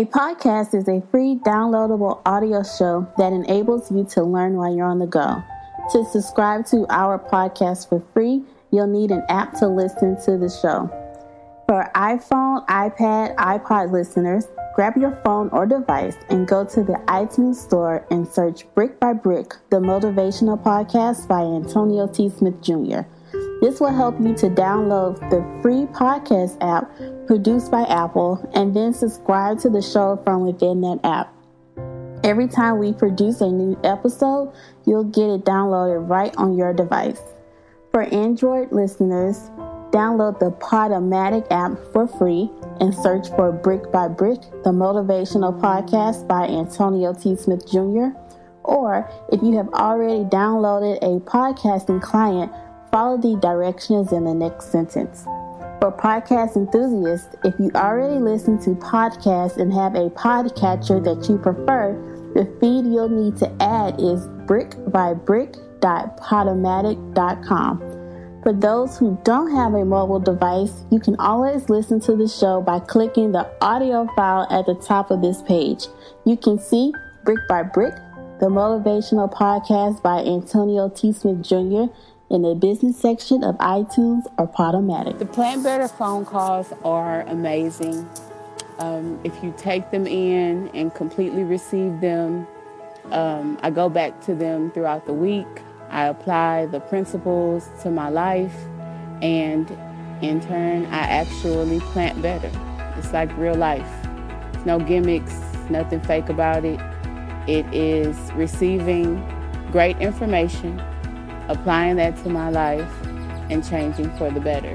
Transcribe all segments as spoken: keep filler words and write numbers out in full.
A podcast is a free downloadable audio show that enables you to learn while you're on the go. To subscribe to our podcast for free, you'll need an app to listen to the show. For iPhone, iPad, iPod listeners, grab your phone or device and go to the iTunes store and search Brick by Brick, the motivational podcast by Antonio T. Smith Junior This will help you to download the free podcast app produced by Apple and then subscribe to the show from within that app. Every time we produce a new episode, you'll get it downloaded right on your device. For Android listeners, download the Podomatic app for free and search for Brick by Brick, the motivational podcast by Antonio T. Smith Junior Or if you have already downloaded a podcasting client, follow the directions in the next sentence. For podcast enthusiasts, if you already listen to podcasts and have a podcatcher that you prefer, the feed you'll need to add is brick by brick dot podomatic dot com. For those who don't have a mobile device, you can always listen to the show by clicking the audio file at the top of this page. You can see Brick by Brick, the motivational podcast by Antonio T. Smith Junior in the business section of iTunes or Podomatic. The Plant Better phone calls are amazing. Um, if you take them in and completely receive them, um, I go back to them throughout the week. I apply the principles to my life, and in turn, I actually plant better. It's like real life. There's no gimmicks, nothing fake about it. It is receiving great information, applying that to my life, and changing for the better.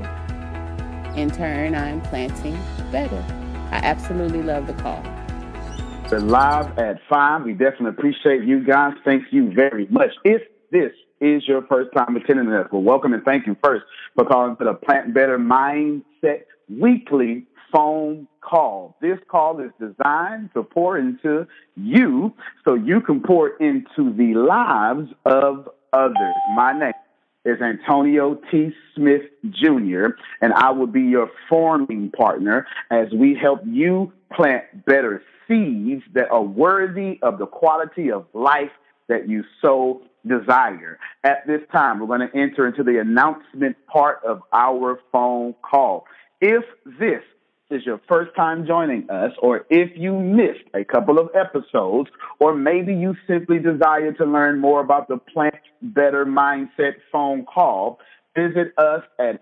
In turn, I'm planting better. I absolutely love the call. We're live at five. We definitely appreciate you guys. Thank you very much. If this is your first time attending us, well, welcome and thank you first for calling to the Plant Better Mindset Weekly phone call. This call is designed to pour into you so you can pour into the lives of others. My name is Antonio T. Smith Junior, and I will be your forming partner as we help you plant better seeds that are worthy of the quality of life that you so desire. At this time, we're going to enter into the announcement part of our phone call. If this is your first time joining us, or if you missed a couple of episodes, or maybe you simply desire to learn more about the Plant Better Mindset phone call, visit us at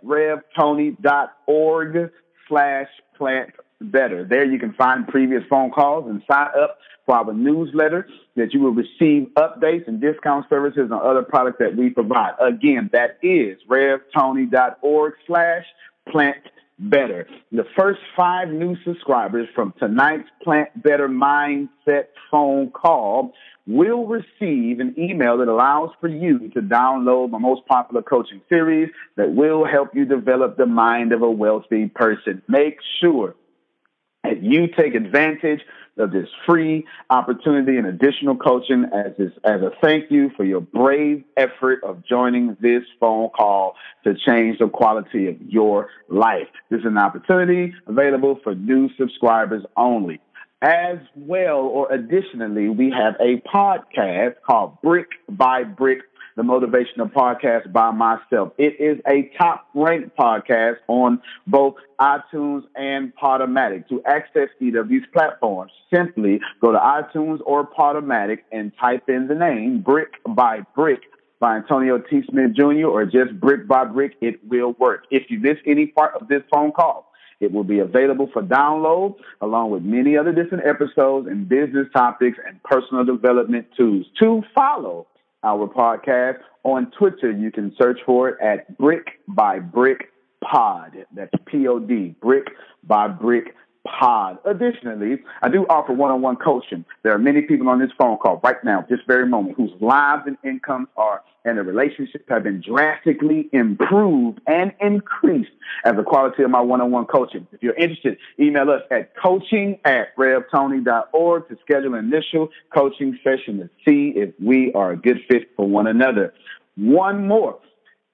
revtony.org slash plant better. There you can find previous phone calls and sign up for our newsletter that you will receive updates and discount services on other products that we provide. Again, that is revtony.org slash plant better. The first five new subscribers from tonight's Plant Better Mindset phone call will receive an email that allows for you to download my most popular coaching series that will help you develop the mind of a wealthy person. Make sure that you take advantage of this free opportunity and additional coaching as this, as a thank you for your brave effort of joining this phone call to change the quality of your life. This is an opportunity available for new subscribers only. As well, or additionally, we have a podcast called Brick by Brick, the motivational podcast by myself. It is a top-ranked podcast on both iTunes and Podomatic. To access either of these platforms, simply go to iTunes or Podomatic and type in the name Brick by Brick by Antonio T. Smith Junior or just Brick by Brick. It will work. If you miss any part of this phone call, it will be available for download along with many other different episodes and business topics and personal development tools. To follow our podcast on Twitter, you can search for it at Brick by Brick Pod. That's P O D, Brick by Brick Pod. Additionally, I do offer one-on-one coaching. There are many people on this phone call right now, this very moment, whose lives and incomes are and their relationships have been drastically improved and increased as the quality of my one-on-one coaching. If you're interested, email us at coaching at revtony.org to schedule an initial coaching session to see if we are a good fit for one another. One more.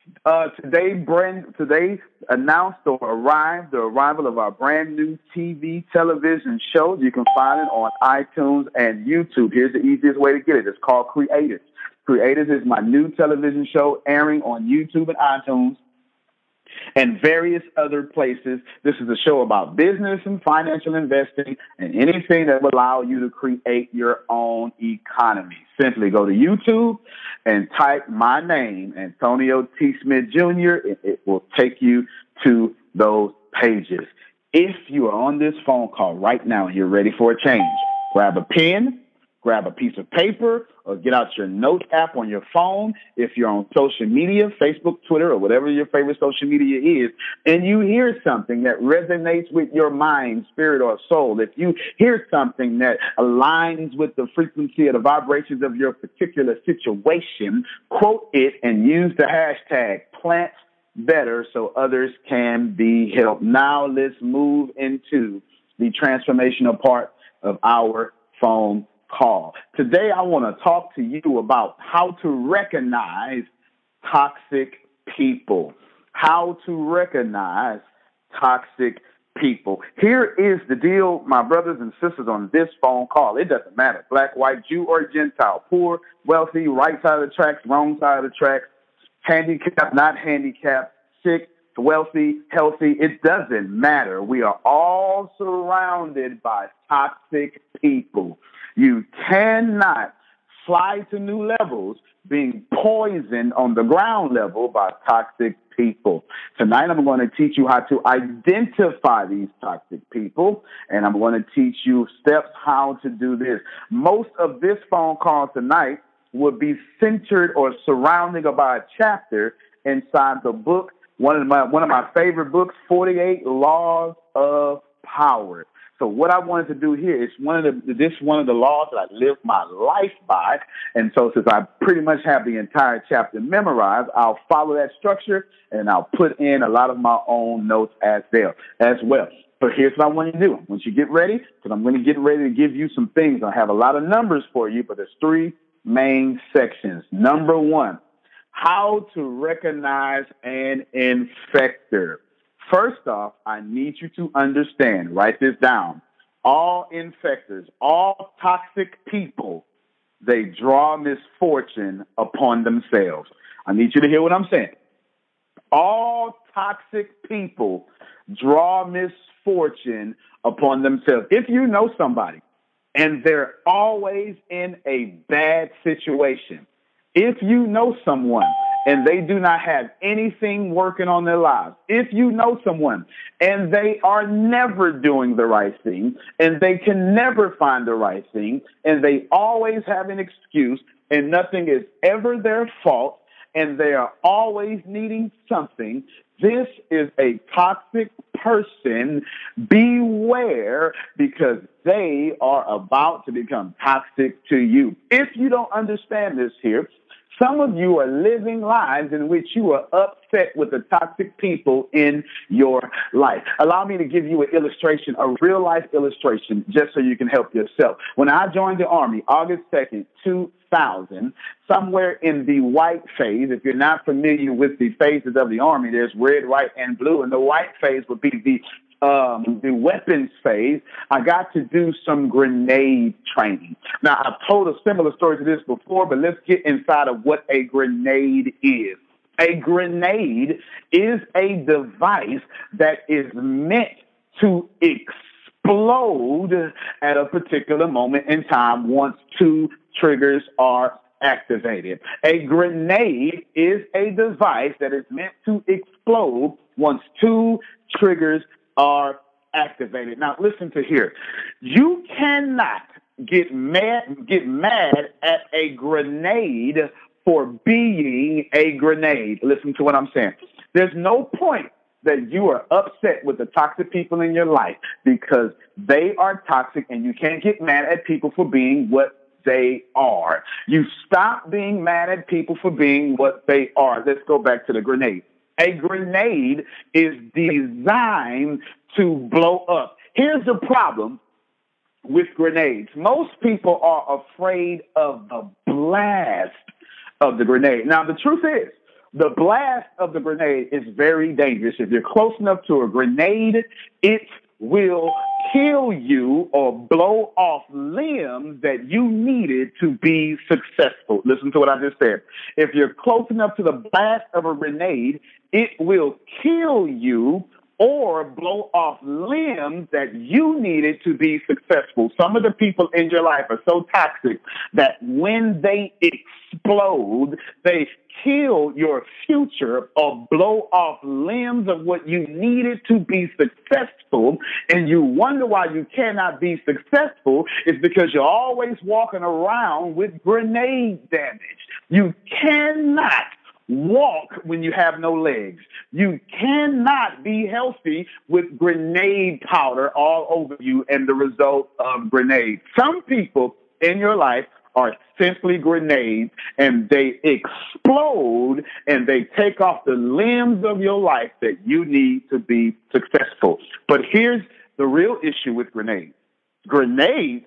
Uh, today, brand today announced or arrived the arrival of our brand new T V television show. You can find it on iTunes and YouTube. Here's the easiest way to get it. It's called Creators. Creators is my new television show airing on YouTube and iTunes and various other places. This is a show about business and financial investing and anything that will allow you to create your own economy. Simply go to YouTube and type my name, Antonio T. Smith Junior It, it will take you to those pages. If you are on this phone call right now and you're ready for a change, grab a pen, grab a piece of paper, or get out your notes app on your phone. If you're on social media, Facebook, Twitter, or whatever your favorite social media is, and you hear something that resonates with your mind, spirit, or soul, if you hear something that aligns with the frequency or the vibrations of your particular situation, quote it and use the hashtag plant better so others can be helped. Now let's move into the transformational part of our phone call. Today, I want to talk to you about how to recognize toxic people. How to recognize toxic people. Here is the deal, my brothers and sisters, on this phone call. It doesn't matter. Black, white, Jew, or Gentile, poor, wealthy, right side of the tracks, wrong side of the tracks, handicapped, not handicapped, sick, wealthy, healthy. It doesn't matter. We are all surrounded by toxic people. You cannot fly to new levels being poisoned on the ground level by toxic people. Tonight, I'm going to teach you how to identify these toxic people, and I'm going to teach you steps how to do this. Most of this phone call tonight would be centered or surrounding about a chapter inside the book, one of my one of my favorite books, forty-eight Laws of Power. So what I wanted to do here is one of the this one of the laws that I live my life by. And so since I pretty much have the entire chapter memorized, I'll follow that structure and I'll put in a lot of my own notes as well. As well. So here's what I want you to do. Once you get ready, because I'm going to get ready to give you some things. I have a lot of numbers for you, but there's three main sections. Number one, how to recognize an infector. First off, I need you to understand, write this down. All infectors, all toxic people, they draw misfortune upon themselves. I need you to hear what I'm saying. All toxic people draw misfortune upon themselves. If you know somebody and they're always in a bad situation, if you know someone and they do not have anything working on their lives, if you know someone and they are never doing the right thing and they can never find the right thing and they always have an excuse and nothing is ever their fault and they are always needing something, this is a toxic person. Beware, because they are about to become toxic to you. If you don't understand this here, some of you are living lives in which you are upset with the toxic people in your life. Allow me to give you an illustration, a real life illustration, just so you can help yourself. When I joined the Army, August second, two thousand, somewhere in the white phase, if you're not familiar with the phases of the Army, there's red, white, and blue, and the white phase would be the Um, the weapons phase. I got to do some grenade training. Now, I've told a similar story to this before, but let's get inside of what a grenade is. A grenade is a device that is meant to explode at a particular moment in time once two triggers are activated. A grenade is a device that is meant to explode once two triggers are activated. Now, listen to here. You cannot get mad, get mad at a grenade for being a grenade. Listen to what I'm saying. There's no point that you are upset with the toxic people in your life because they are toxic and you can't get mad at people for being what they are. You stop being mad at people for being what they are. Let's go back to the grenade. A grenade is designed to blow up. Here's the problem with grenades. Most people are afraid of the blast of the grenade. Now, the truth is, The blast of the grenade is very dangerous. If you're close enough to a grenade, it will kill you or blow off limbs that you needed to be successful. Listen to what I just said. If you're close enough to the blast of a grenade, it will kill you or blow off limbs that you needed to be successful. Some of the people in your life are so toxic that when they explode, they kill your future or blow off limbs of what you needed to be successful. And you wonder why you cannot be successful is because you're always walking around with grenade damage. You cannot walk when you have no legs. You cannot be healthy with grenade powder all over you and the result of grenades. Some people in your life are simply grenades, and they explode and they take off the limbs of your life that you need to be successful. But here's the real issue with grenades. Grenades,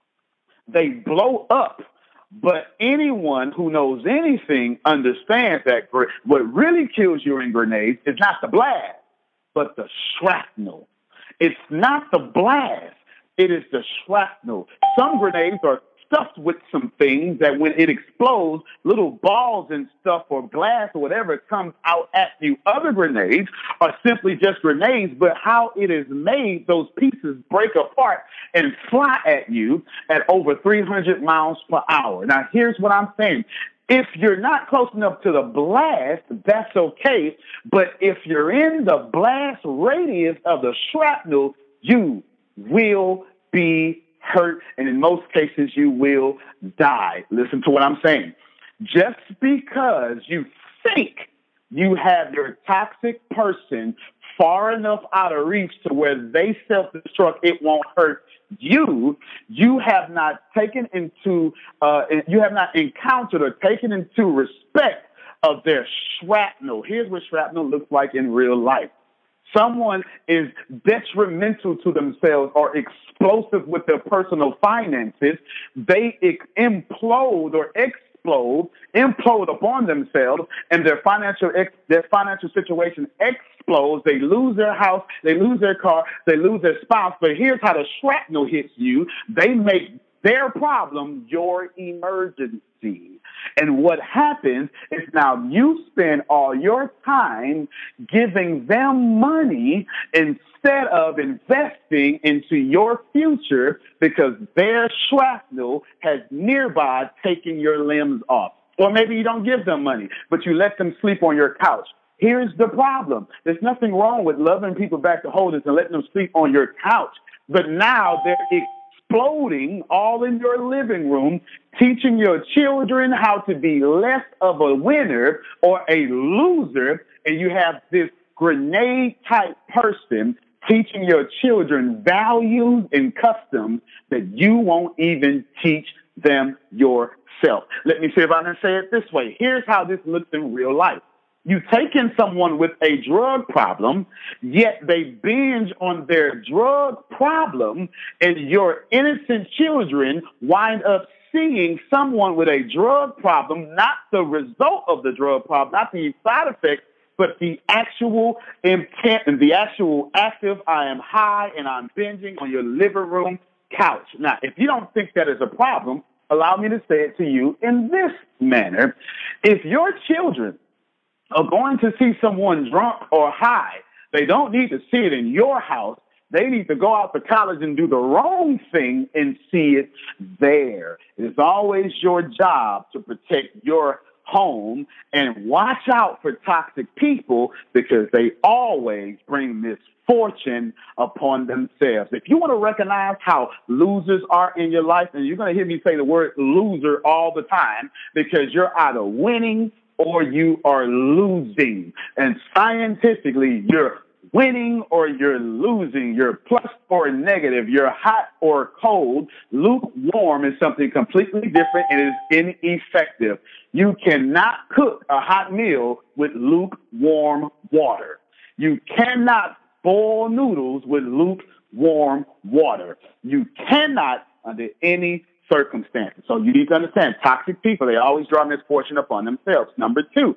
they blow up. But anyone who knows anything understands that what really kills you in grenades is not the blast, but the shrapnel. It's not the blast. It is the shrapnel. Some grenades are stuffed with some things that when it explodes, little balls and stuff or glass or whatever comes out at you. Other grenades are simply just grenades, but how it is made, those pieces break apart and fly at you at over three hundred miles per hour. Now, here's what I'm saying. If you're not close enough to the blast, that's okay. But if you're in the blast radius of the shrapnel, you will be hurt, and in most cases, you will die. Listen to what I'm saying. Just because you think you have your toxic person far enough out of reach to where they self-destruct, it won't hurt you, you have not taken into, uh, you have not encountered or taken into respect of their shrapnel. Here's what shrapnel looks like in real life. Someone is detrimental to themselves or explosive with their personal finances. They ex- implode or explode, implode upon themselves, and their financial ex- their financial situation explodes. They lose their house, they lose their car, they lose their spouse. But here's how the shrapnel hits you. They make their problem your emergency. And what happens is now you spend all your time giving them money instead of investing into your future because their shrapnel has nearby taken your limbs off. Or maybe you don't give them money, but you let them sleep on your couch. Here's the problem. There's nothing wrong with loving people back to holders and letting them sleep on your couch. But now they're exploding all in your living room, teaching your children how to be less of a winner or a loser, and you have this grenade-type person teaching your children values and customs that you won't even teach them yourself. Let me see if I can say it this way. Here's how this looks in real life. You take in someone with a drug problem, yet they binge on their drug problem, and your innocent children wind up seeing someone with a drug problem, not the result of the drug problem, not the side effects, but the actual intent and the actual active, I am high and I'm binging on your living room couch. Now, if you don't think that is a problem, allow me to say it to you in this manner. If your children are going to see someone drunk or high, they don't need to see it in your house. They need to go out to college and do the wrong thing and see it there. It is always your job to protect your home and watch out for toxic people because they always bring misfortune upon themselves. If you want to recognize how losers are in your life, and you're going to hear me say the word loser all the time because you're either winning or you are losing. And scientifically, you're winning or you're losing. You're plus or negative. You're hot or cold. Lukewarm is something completely different and is ineffective. You cannot cook a hot meal with lukewarm water. You cannot boil noodles with lukewarm water. You cannot, under any circumstances. So you need to understand, toxic people, they always draw misfortune upon themselves. Number two,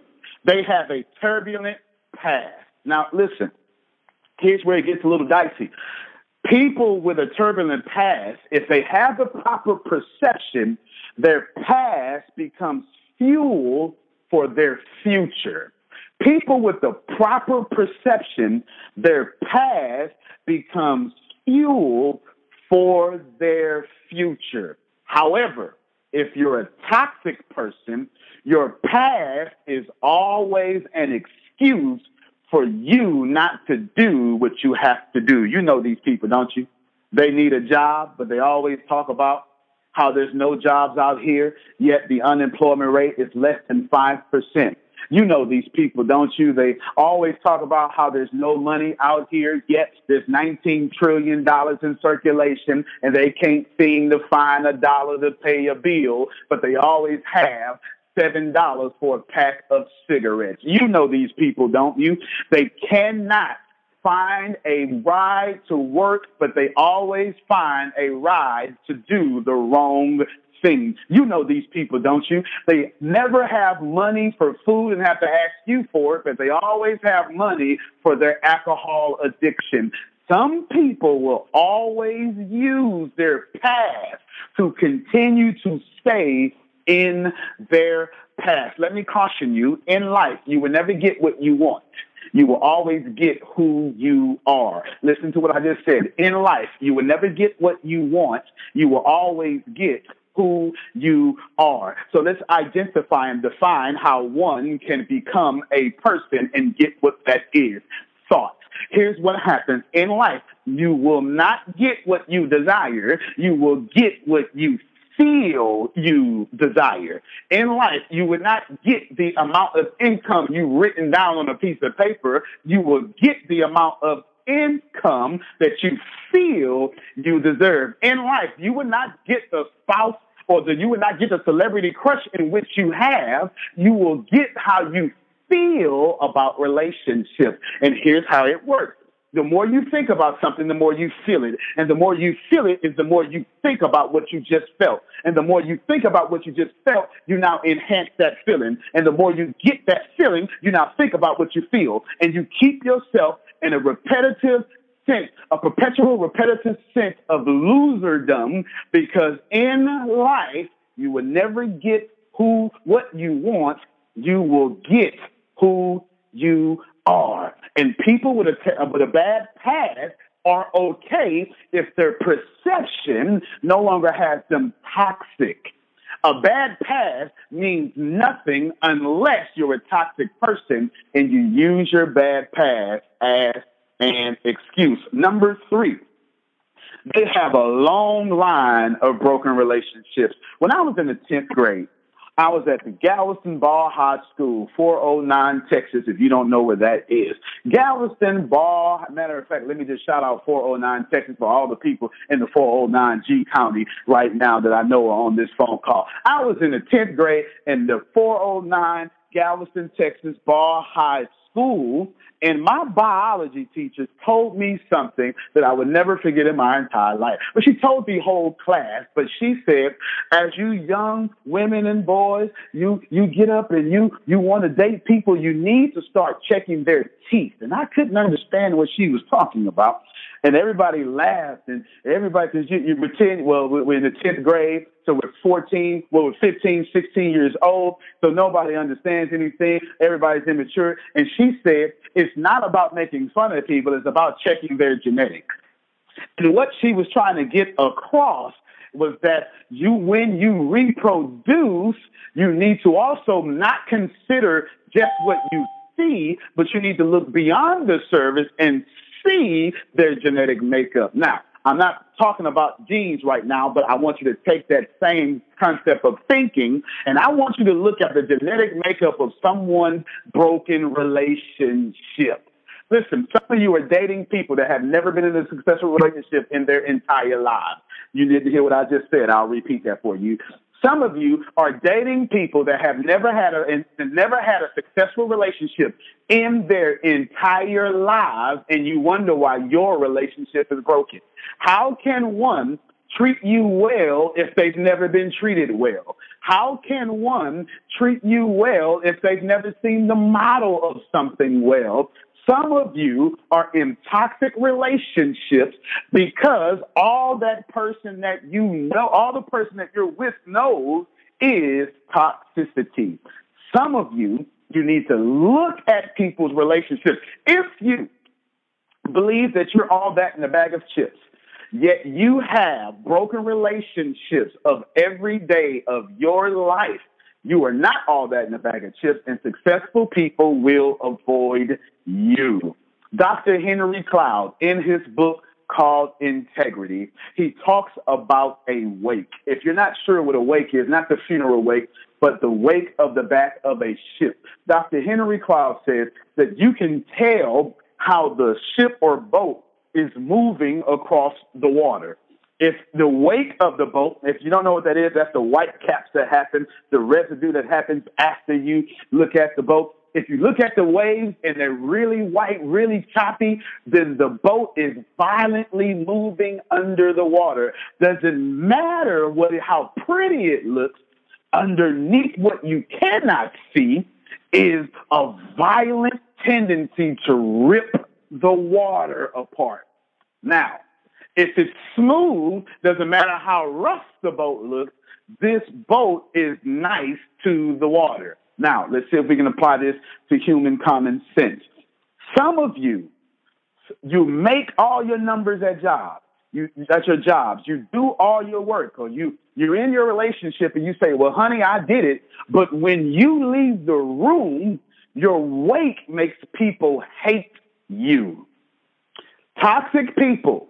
They have a turbulent past. Now, listen, here's where it gets a little dicey. People with a turbulent past, if they have the proper perception, their past becomes fuel for their future. People with the proper perception, their past becomes fuel for their future. However, if you're a toxic person, your past is always an excuse for you not to do what you have to do. You know these people, don't you? They need a job, but they always talk about how there's no jobs out here, yet the unemployment rate is less than five percent. You know these people, don't you? They always talk about how there's no money out here, yet there's nineteen trillion dollars in circulation, and they can't seem to find a dollar to pay a bill, but they always have seven dollars for a pack of cigarettes. You know these people, don't you? They cannot find a ride to work, but they always find a ride to do the wrong thing. You know these people, don't you? They never have money for food and have to ask you for it, but they always have money for their alcohol addiction. Some people will always use their past to continue to stay in their past. Let me caution you, in life, you will never get what you want. You will always get who you are. Listen to what I just said. In life, you will never get what you want. You will always get who you are. So let's identify and define how one can become a person and get what that is. Thoughts. Here's what happens in life. You will not get what you desire. You will get what you feel you desire. In life, you will not get the amount of income you've written down on a piece of paper. You will get the amount of income that you feel you deserve. In life, you will not get the spouse or the, you will not get the celebrity crush in which you have. You will get how you feel about relationships. And here's how it works. The more you think about something, the more you feel it. And the more you feel it is the more you think about what you just felt. And the more you think about what you just felt, you now enhance that feeling. And the more you get that feeling, you now think about what you feel. And you keep yourself in a repetitive sense, a perpetual repetitive sense of loserdom, because in life, you will never get who, what you want. You will get who you are. And people with a, with a bad past are okay if their perception no longer has them toxic. A bad past means nothing unless you're a toxic person and you use your bad past as an excuse. Number three, they have a long line of broken relationships. When I was in the tenth grade, I was at the Galveston Ball High School, four oh nine Texas, if you don't know where that is. Galveston Ball, matter of fact, let me just shout out four oh nine Texas for all the people in the four oh nine G County right now that I know are on this phone call. I was in the tenth grade in the four oh nine Galveston, Texas Ball High School, and my biology teacher told me something that I would never forget in my entire life. But she told the whole class, but she said, as you young women and boys, you, you get up and you, you want to date people, you need to start checking their teeth. And I couldn't understand what she was talking about. And everybody laughed, and everybody, because you, you pretend, well, we're in the tenth grade, so we're fourteen, well, we're fifteen, sixteen years old, so nobody understands anything. Everybody's immature. And she said, it's not about making fun of people, it's about checking their genetics. And what she was trying to get across was that you, when you reproduce, you need to also not consider just what you see, but you need to look beyond the surface and see their genetic makeup. Now, I'm not talking about genes right now, but I want you to take that same concept of thinking, and I want you to look at the genetic makeup of someone's broken relationship. Listen, some of you are dating people that have never been in a successful relationship in their entire lives. You need to hear what I just said. I'll repeat that for you. Some of you are dating people that have never had a never had a successful relationship in their entire lives, and you wonder why your relationship is broken. How can one treat you well if they've never been treated well? How can one treat you well if they've never seen the model of something well? Some of you are in toxic relationships because all that person that you know, all the person that you're with knows is toxicity. Some of you, you need to look at people's relationships. If you believe that you're all that in a bag of chips, yet you have broken relationships of every day of your life, you are not all that in a bag of chips, and successful people will avoid you. Doctor Henry Cloud, in his book called Integrity, he talks about a wake. If you're not sure what a wake is, not the funeral wake, but the wake of the back of a ship. Doctor Henry Cloud says that you can tell how the ship or boat is moving across the water. If the wake of the boat, if you don't know what that is, that's the white caps that happen, the residue that happens after you look at the boat. If you look at the waves and they're really white, really choppy, then the boat is violently moving under the water. Doesn't matter what, how pretty it looks, underneath what you cannot see is a violent tendency to rip the water apart. Now, if it's smooth, doesn't matter how rough the boat looks, this boat is nice to the water. Now, let's see if we can apply this to human common sense. Some of you, you make all your numbers at jobs. You, at your jobs. You do all your work, or you, you're in your relationship and you say, well, honey, I did it. But when you leave the room, your wake makes people hate you. Toxic people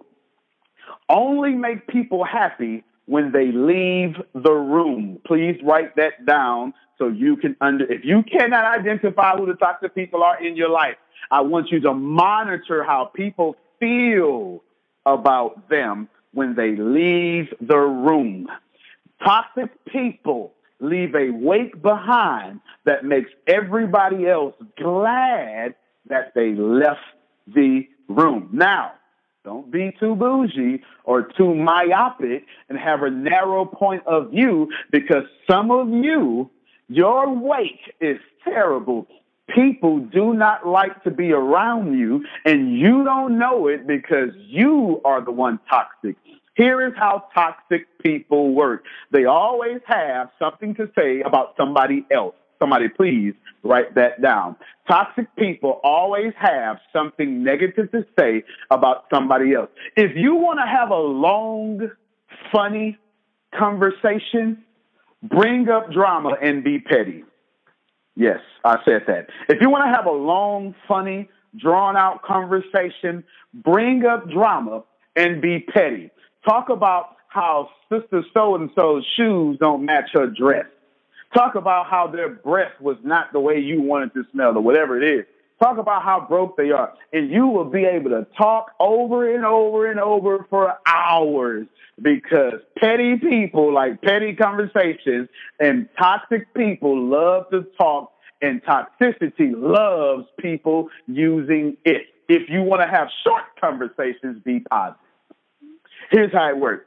only make people happy when they leave the room. Please write that down so you can under, if you cannot identify who the toxic people are in your life, I want you to monitor how people feel about them when they leave the room. Toxic people leave a wake behind that makes everybody else glad that they left the room. Now, don't be too bougie or too myopic and have a narrow point of view, because some of you, your wake is terrible. People do not like to be around you, and you don't know it because you are the one toxic. Here is how toxic people work. They always have something to say about somebody else. Somebody please write that down. Toxic people always have something negative to say about somebody else. If you want to have a long, funny conversation, bring up drama and be petty. Yes, I said that. If you want to have a long, funny, drawn-out conversation, bring up drama and be petty. Talk about how Sister So-and-so's shoes don't match her dress. Talk about how their breath was not the way you wanted to smell or whatever it is. Talk about how broke they are. And you will be able to talk over and over and over for hours, because petty people like petty conversations, and toxic people love to talk, and toxicity loves people using it. If you want to have short conversations, be positive. Here's how it works.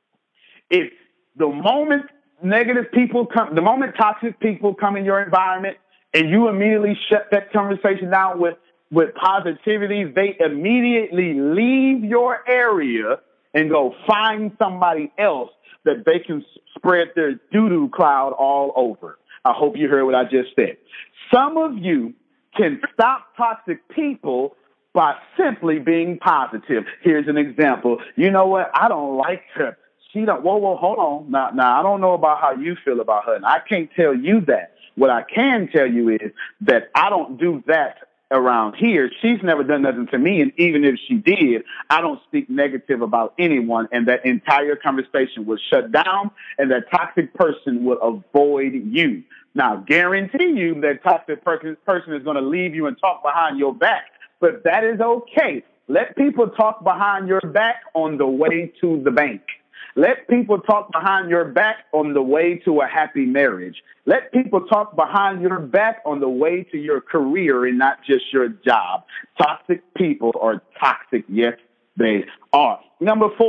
If the moment negative people come, the moment toxic people come in your environment and you immediately shut that conversation down with, with positivity, they immediately leave your area and go find somebody else that they can spread their doo-doo cloud all over. I hope you heard what I just said. Some of you can stop toxic people by simply being positive. Here's an example. You know what? I don't like her. She don't, whoa, whoa, hold on. Now, now, I don't know about how you feel about her, and I can't tell you that. What I can tell you is that I don't do that around here. She's never done nothing to me, and even if she did, I don't speak negative about anyone, and that entire conversation will shut down, and that toxic person will avoid you. Now, guarantee you that toxic person is going to leave you and talk behind your back, but that is okay. Let people talk behind your back on the way to the bank. Let people talk behind your back on the way to a happy marriage. Let people talk behind your back on the way to your career and not just your job. Toxic people are toxic. Yes, they are. Number four,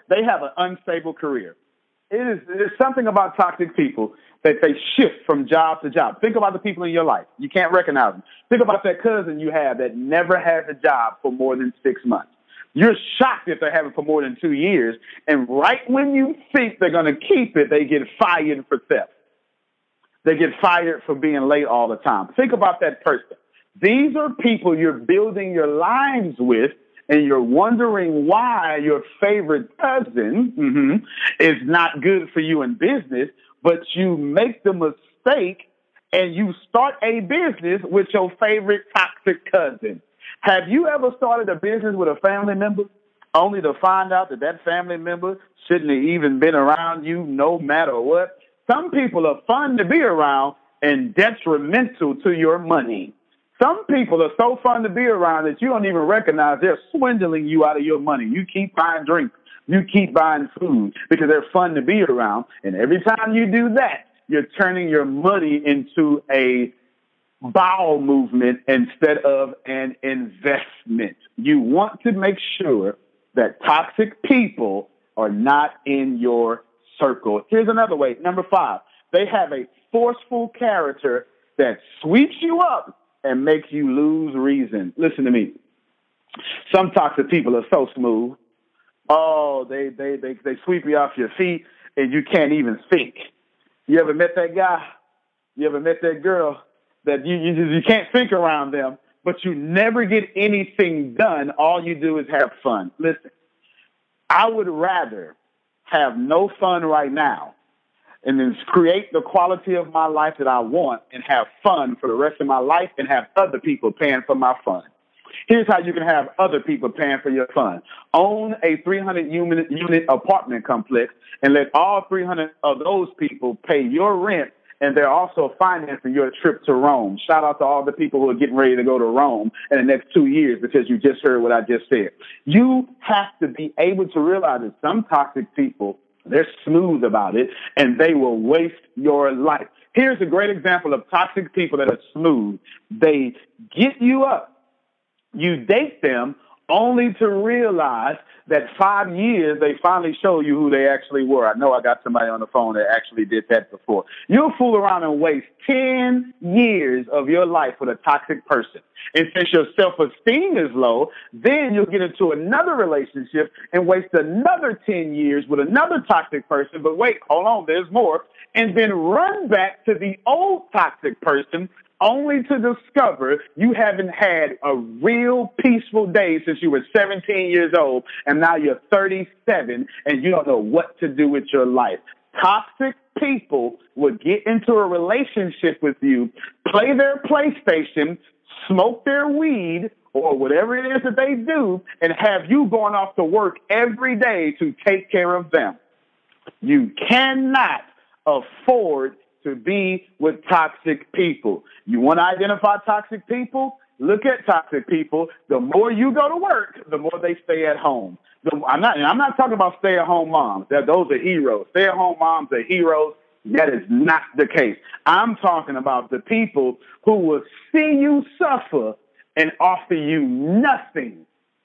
they have an unstable career. It is there's something about toxic people that they shift from job to job. Think about the people in your life. You can't recognize them. Think about that cousin you have that never has a job for more than six months. You're shocked if they have it for more than two years. And right when you think they're going to keep it, they get fired for theft. They get fired for being late all the time. Think about that person. These are people you're building your lives with, and you're wondering why your favorite cousin mm-hmm, is not good for you in business, but you make the mistake and you start a business with your favorite toxic cousin. Have you ever started a business with a family member only to find out that that family member shouldn't have even been around you no matter what? Some people are fun to be around and detrimental to your money. Some people are so fun to be around that you don't even recognize they're swindling you out of your money. You keep buying drinks. You keep buying food because they're fun to be around. And every time you do that, you're turning your money into a bowel movement instead of an investment. You want to make sure that toxic people are not in your circle. Here's another way. Number five, they have a forceful character that sweeps you up and makes you lose reason. Listen to me. Some toxic people are so smooth. Oh, they, they, they, they sweep you off your feet and you can't even think. You ever met that guy? You ever met that girl that you, you, you can't think around them, but you never get anything done. All you do is have fun. Listen, I would rather have no fun right now and then create the quality of my life that I want and have fun for the rest of my life and have other people paying for my fun. Here's how you can have other people paying for your fun. Own a three hundred unit, unit apartment complex and let all three hundred of those people pay your rent, and they're also financing your trip to Rome. Shout out to all the people who are getting ready to go to Rome in the next two years because you just heard what I just said. You have to be able to realize that some toxic people, they're smooth about it, and they will waste your life. Here's a great example of toxic people that are smooth. They get you up. You date them only to realize that five years they finally show you who they actually were. I know I got somebody on the phone that actually did that before. You'll fool around and waste ten years of your life with a toxic person. And since your self-esteem is low, then you'll get into another relationship and waste another ten years with another toxic person. But wait, hold on, there's more. And then run back to the old toxic person only to discover you haven't had a real peaceful day since you were seventeen years old, and now you're thirty-seven, and you don't know what to do with your life. Toxic people will get into a relationship with you, play their PlayStation, smoke their weed, or whatever it is that they do, and have you going off to work every day to take care of them. You cannot afford to be with toxic people. You want to identify toxic people? Look at toxic people. The more you go to work, the more they stay at home. The, I'm not, and I'm not talking about stay-at-home moms. That those are heroes. Stay-at-home moms are heroes. That is not the case. I'm talking about the people who will see you suffer and offer you nothing.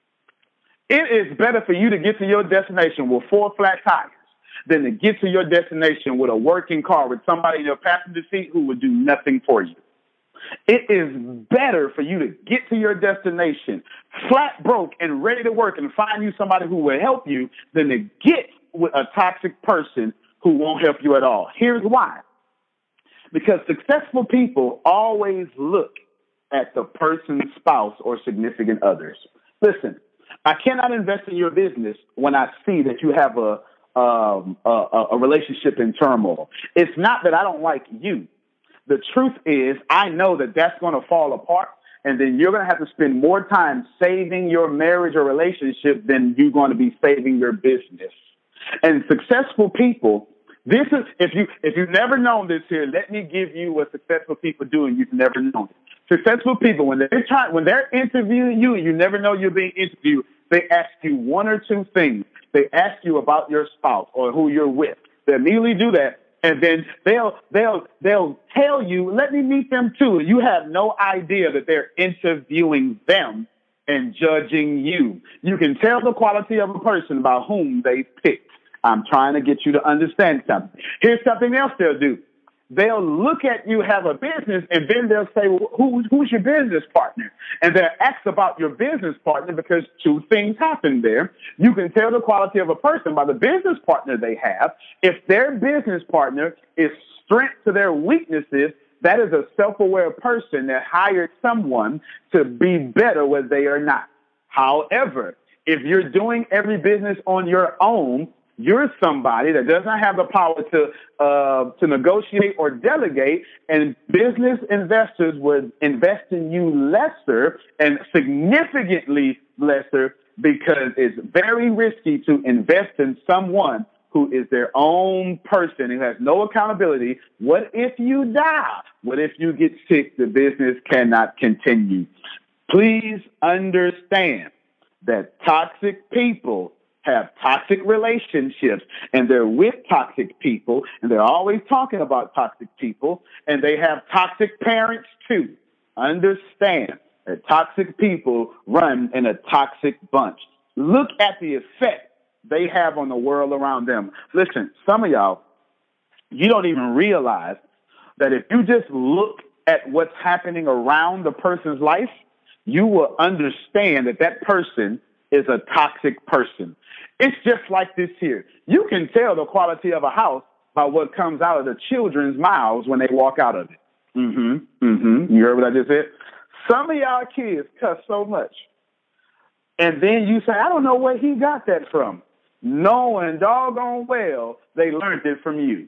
It is better for you to get to your destination with four flat tires than to get to your destination with a working car with somebody in your passenger seat who would do nothing for you. It is better for you to get to your destination flat broke and ready to work and find you somebody who will help you than to get with a toxic person who won't help you at all. Here's why. Because successful people always look at the person's spouse or significant others. Listen, I cannot invest in your business when I see that you have a Um, a, a relationship in turmoil. It's not that I don't like you. The truth is, I know that that's going to fall apart, and then you're going to have to spend more time saving your marriage or relationship than you're going to be saving your business. And successful people, this is if you if you've never known this here, let me give you what successful people do, and you've never known it. Successful people, when they're trying, when they're interviewing you, and you never know you're being interviewed, they ask you one or two things. They ask you about your spouse or who you're with. They immediately do that, and then they'll they'll they'll tell you, "Let me meet them too." You have no idea that they're interviewing them and judging you. You can tell the quality of a person by whom they picked. I'm trying to get you to understand something. Here's something else they'll do. They'll look at you have a business, and then they'll say, well, who's, who's your business partner? And they'll ask about your business partner because two things happen there. You can tell the quality of a person by the business partner they have. If their business partner is strength to their weaknesses, that is a self-aware person that hired someone to be better where they are not. However, if you're doing every business on your own, you're somebody that does not have the power to uh, to negotiate or delegate, and business investors would invest in you lesser and significantly lesser because it's very risky to invest in someone who is their own person, who has no accountability. What if you die? What if you get sick? The business cannot continue. Please understand that toxic people have toxic relationships, and they're with toxic people, and they're always talking about toxic people, and they have toxic parents too. Understand that toxic people run in a toxic bunch. Look at the effect they have on the world around them. Listen, some of y'all, you don't even realize that if you just look at what's happening around the person's life, you will understand that that person is a toxic person. It's just like this here. You can tell the quality of a house by what comes out of the children's mouths when they walk out of it. Mm-hmm, mm-hmm. You heard what I just said? Some of y'all kids cuss so much. And then you say, I don't know where he got that from. Knowing doggone well they learned it from you.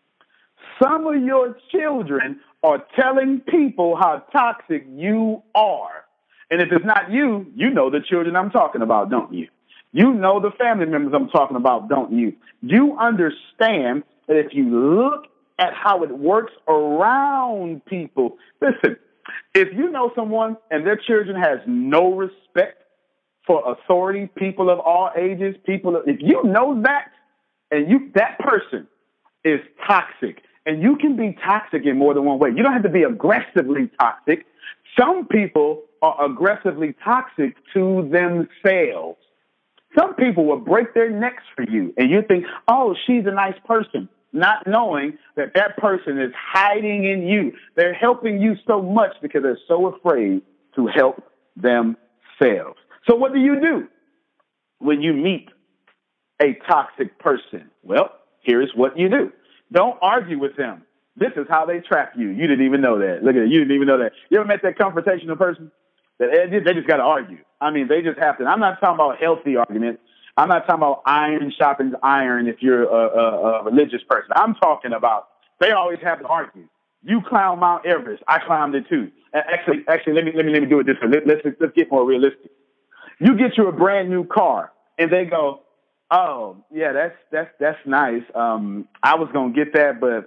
Some of your children are telling people how toxic you are. And if it's not you, you know the children I'm talking about, don't you? You know the family members I'm talking about, don't you? You understand that if you look at how it works around people, listen, if you know someone and their children has no respect for authority, people of all ages, people, of, if you know that, and you that person is toxic, and you can be toxic in more than one way. You don't have to be aggressively toxic. Some people are aggressively toxic to themselves. Some people will break their necks for you, and you think, oh, she's a nice person, not knowing that that person is hiding in you. They're helping you so much because they're so afraid to help themselves. So what do you do when you meet a toxic person? Well, here's what you do. Don't argue with them. This is how they trap you. You didn't even know that. Look at it. You didn't even know that. You ever met that confrontational person? That they just got to argue. I mean, they just have to. I'm not talking about healthy arguments. I'm not talking about iron sharpens iron if you're a, a, a religious person. I'm talking about they always have to argue. You climb Mount Everest. I climbed it too. Actually, actually, let me let me let me do it this way. Let, let's let's get more realistic. You get you a brand new car, and they go, "Oh, yeah, that's that's that's nice. Um, I was gonna get that, but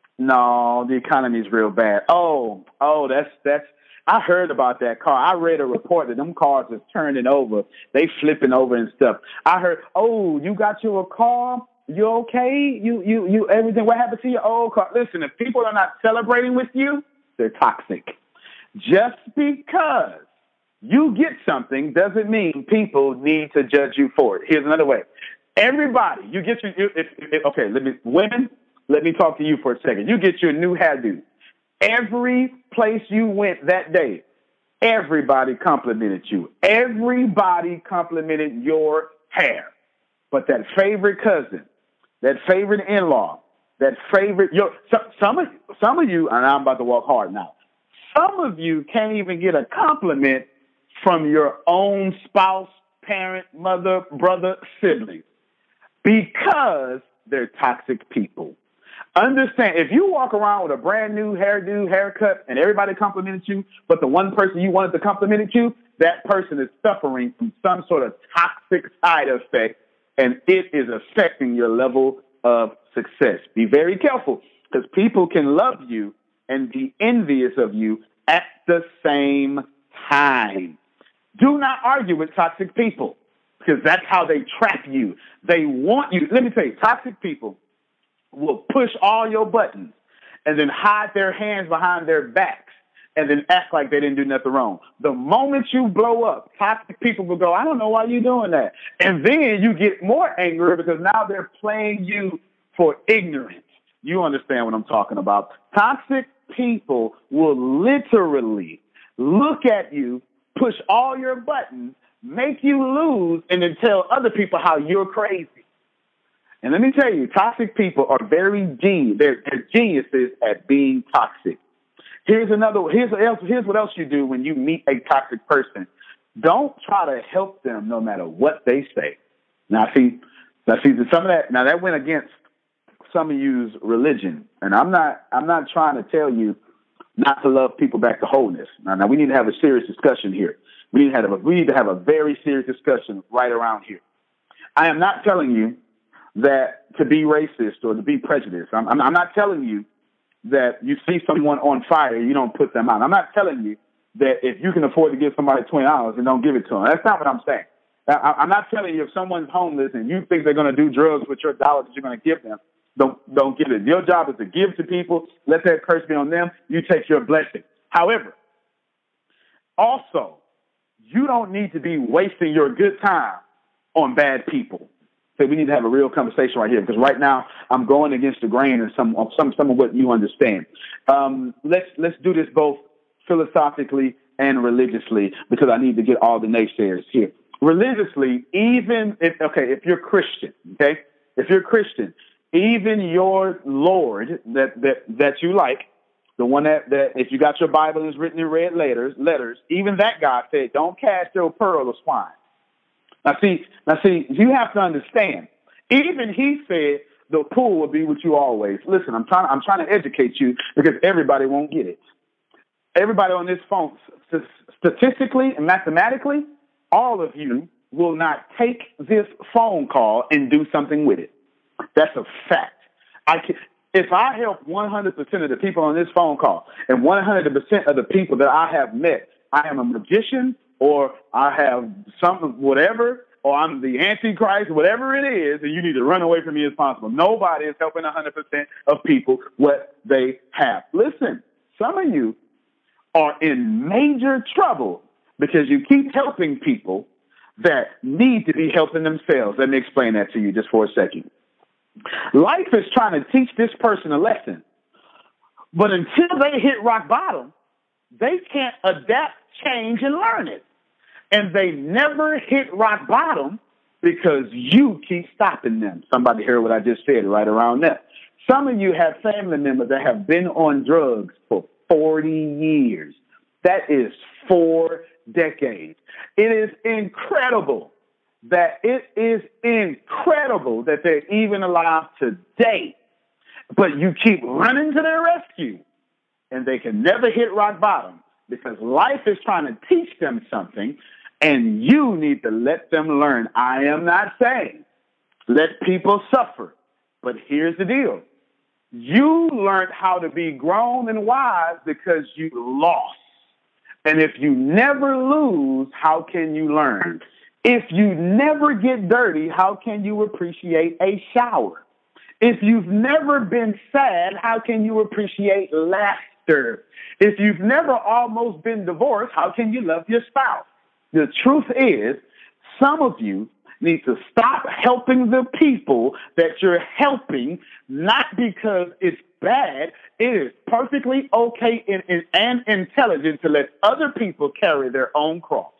no, the economy's real bad. Oh, oh, that's that's." I heard about that car. I read a report that them cars is turning over. They flipping over and stuff. I heard, oh, you got you a car? You okay? You, you, you, everything. What happened to your old car? Listen, if people are not celebrating with you, they're toxic. Just because you get something doesn't mean people need to judge you for it. Here's another way. Everybody, you get your, if, if, okay, let me, women, let me talk to you for a second. You get your new hairdo. Every place you went that day, everybody complimented you. Everybody complimented your hair. But that favorite cousin, that favorite in-law, that favorite, your, some, some, of, some of you, and I'm about to walk hard now, some of you can't even get a compliment from your own spouse, parent, mother, brother, sibling, because they're toxic people. Understand, if you walk around with a brand new hairdo, haircut, and everybody complimented you, but the one person you wanted to compliment you, that person is suffering from some sort of toxic side effect, and it is affecting your level of success. Be very careful, because people can love you and be envious of you at the same time. Do not argue with toxic people, because that's how they trap you. They want you. Let me tell you, toxic people will push all your buttons and then hide their hands behind their backs and then act like they didn't do nothing wrong. The moment you blow up, toxic people will go, I don't know why you're doing that. And then you get more angry because now they're playing you for ignorance. You understand what I'm talking about. Toxic people will literally look at you, push all your buttons, make you lose, and then tell other people how you're crazy. And let me tell you, toxic people are very genius. They're, they're geniuses at being toxic. Here's another. Here's what else. Here's what else you do when you meet a toxic person. Don't try to help them, no matter what they say. Now, see, now see some of that. Now that went against some of you's religion, and I'm not. I'm not trying to tell you not to love people back to wholeness. Now, now we need to have a serious discussion here. We need to have a. We need to have a very serious discussion right around here. I am not telling you that to be racist or to be prejudiced. I'm, I'm, I'm not telling you that you see someone on fire, you don't put them out. I'm not telling you that if you can afford to give somebody twenty dollars and don't give it to them. That's not what I'm saying. I, I'm not telling you if someone's homeless and you think they're going to do drugs with your dollars that you're going to give them, don't don't give it. Your job is to give to people, let that curse be on them, you take your blessing. However, also, you don't need to be wasting your good time on bad people. So we need to have a real conversation right here, because right now I'm going against the grain in some some some of what you understand. Um, let's let's do this both philosophically and religiously, because I need to get all the naysayers here. Religiously, even if okay, if you're Christian, okay, if you're Christian, even your Lord that that that you like, the one that, that if you got your Bible is written in red letters, letters, even that guy said, "Don't cast your pearl of swine." Now see, now see, you have to understand. Even he said the pool will be with you always. Listen, I'm trying, I'm trying to educate you, because everybody won't get it. Everybody on this phone, statistically and mathematically, all of you will not take this phone call and do something with it. That's a fact. I can, if I help one hundred percent of the people on this phone call and one hundred percent of the people that I have met, I am a magician, or I have something, whatever, or I'm the Antichrist, whatever it is, and you need to run away from me as possible. Nobody is helping one hundred percent of people what they have. Listen, some of you are in major trouble because you keep helping people that need to be helping themselves. Let me explain that to you just for a second. Life is trying to teach this person a lesson, but until they hit rock bottom, they can't adapt, change, and learn it. And they never hit rock bottom because you keep stopping them. Somebody heard what I just said right around there. Some of you have family members that have been on drugs for forty years. That is four decades. It is incredible that it is incredible that they're even alive today. But you keep running to their rescue, and they can never hit rock bottom because life is trying to teach them something. And you need to let them learn. I am not saying let people suffer, but here's the deal. You learned how to be grown and wise because you lost. And if you never lose, how can you learn? If you never get dirty, how can you appreciate a shower? If you've never been sad, how can you appreciate laughter? If you've never almost been divorced, how can you love your spouse? The truth is, some of you need to stop helping the people that you're helping, not because it's bad. It is perfectly okay and, and, and intelligent to let other people carry their own cross.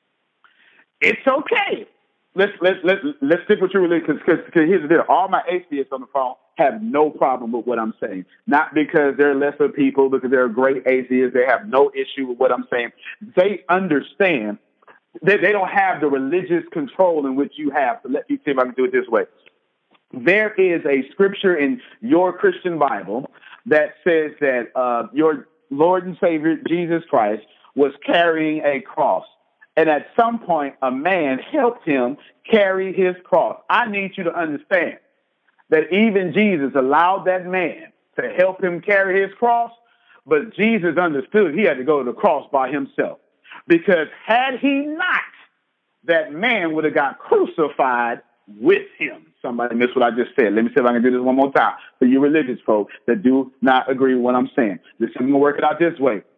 It's okay. Let's let's let's let's stick with your religion, because here's the deal. All my atheists on the phone have no problem with what I'm saying. Not because they're lesser people, because they're great atheists. They have no issue with what I'm saying. They understand. They, they don't have the religious control in which you have. So let me see if I can do it this way. There is a scripture in your Christian Bible that says that uh, your Lord and Savior, Jesus Christ, was carrying a cross. And at some point, a man helped him carry his cross. I need you to understand that even Jesus allowed that man to help him carry his cross, but Jesus understood he had to go to the cross by himself. Because had he not, that man would have got crucified with him. Somebody missed what I just said. Let me see if I can do this one more time for you religious folks that do not agree with what I'm saying. Listen, I'm going to work it out this way.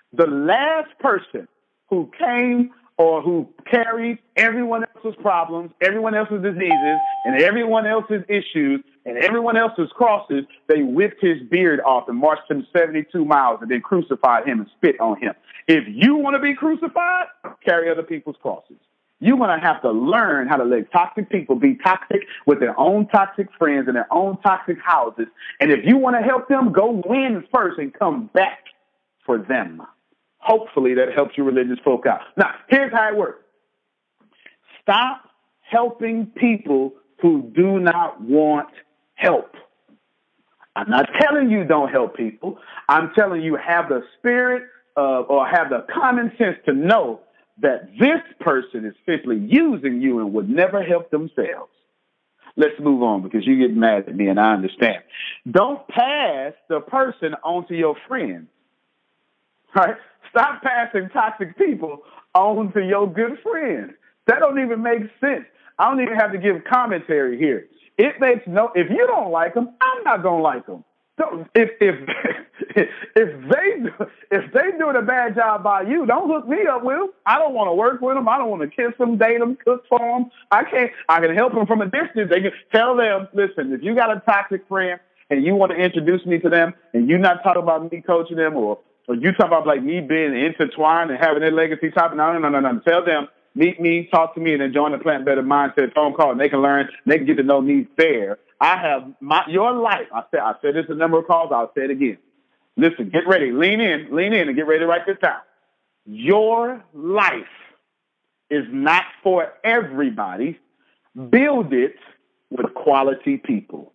The last person who came or who carried everyone else's problems, everyone else's diseases, and everyone else's issues, and everyone else's crosses, they whipped his beard off and marched him seventy-two miles and then crucified him and spit on him. If you want to be crucified, carry other people's crosses. You're going to have to learn how to let toxic people be toxic with their own toxic friends and their own toxic houses. And if you want to help them, go win first and come back for them. Hopefully that helps you religious folk out. Now, here's how it works. Stop helping people who do not want help. I'm not telling you don't help people. I'm telling you have the spirit of, or have the common sense to know that this person is simply using you and would never help themselves. Let's move on because you get mad at me and I understand. Don't pass the person on to your friends. All right? Stop passing toxic people on to your good friends. That don't even make sense. I don't even have to give commentary here. It makes no, if you don't like them, I'm not going to like them. So if, if, if they, if they doing a bad job by you, don't hook me up with them. I don't want to work with them. I don't want to kiss them, date them, cook for them. I can't, I can help them from a distance. They can tell them, listen, if you got a toxic friend and you want to introduce me to them and you're not talking about me coaching them or, or you talk about like me being intertwined and having their legacy topic, no, no, no, no, no. Tell them, meet me, talk to me, and then join the Plant Better Mindset phone call, and they can learn, they can get to know me there. I have my your life. I said I said this a number of calls. I'll say it again. Listen, get ready, lean in, lean in, and get ready to write this down. Your life is not for everybody. Build it with quality people.